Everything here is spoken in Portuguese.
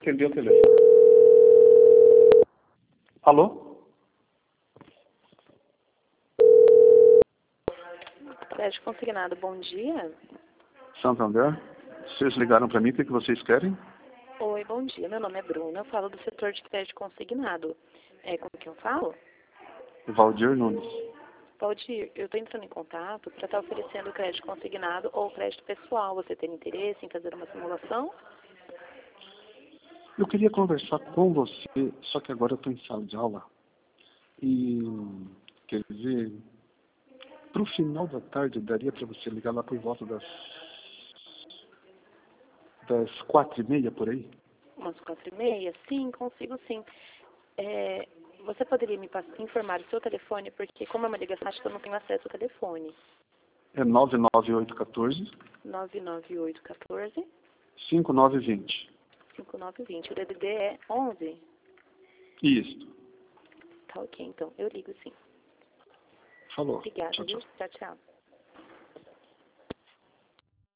Atendeu o telefone. Alô? Crédito consignado, bom dia. Santander? Vocês ligaram para mim, o que vocês querem? Oi, bom dia. Meu nome é Bruna, eu falo do setor de crédito consignado. É com quem eu falo? Valdir Nunes. Valdir, eu estou entrando em contato para estar oferecendo crédito consignado ou crédito pessoal. Você tem interesse em fazer uma simulação? Eu queria conversar com você, só que agora eu estou em sala de aula. E, quer dizer, para o final da tarde, daria para você ligar lá por volta das 4h30 por aí? Umas 4h30? Sim, consigo sim. Você poderia me informar o seu telefone, porque como é uma ligação, acho que eu não tenho acesso ao telefone. É 99814 99814 5920. 5920. O DDD é 11? Isso. Tá ok, então. Eu ligo sim. Falou. Obrigada, Tchau, viu? tchau. Tchau, tchau.